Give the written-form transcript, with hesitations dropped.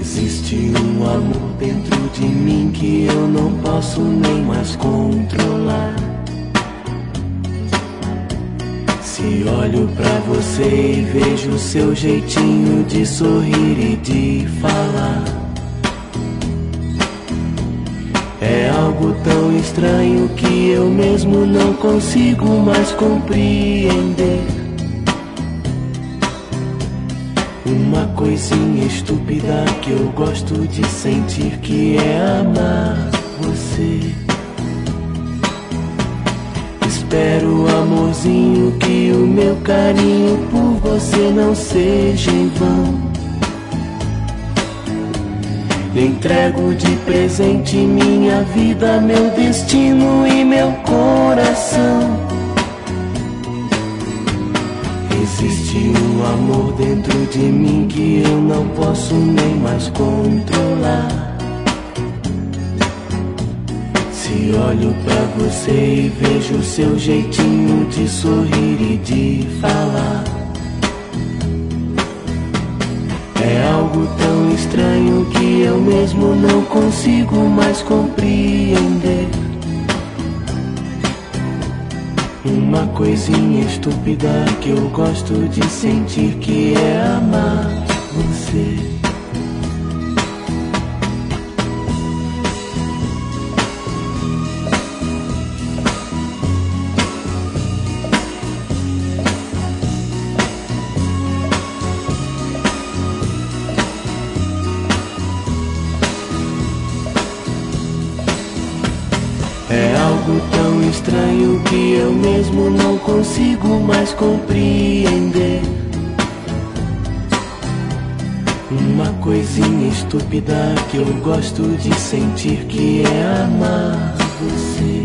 Existe um amor dentro de mim que eu não posso nem mais controlar. Se olho pra você e vejo seu jeitinho de sorrir e de falar, é algo tão estranho que eu mesmo não consigo mais compreender. Uma coisinha estúpida que eu gosto de sentir, que é amar você. Espero, amorzinho, que o meu carinho por você não seja em vão. Lhe entrego de presente minha vida, meu destino e meu coração. Existe um amor dentro de mim que eu não posso nem mais controlar. Se olho pra você e vejo seu jeitinho de sorrir e de falar, é algo tão estranho que eu mesmo não consigo mais compreender. Uma coisinha estúpida que eu gosto de sentir, que é amar você. É algo tão estranho que eu mesmo não consigo mais compreender. Uma coisinha estúpida que eu gosto de sentir, que é amar você.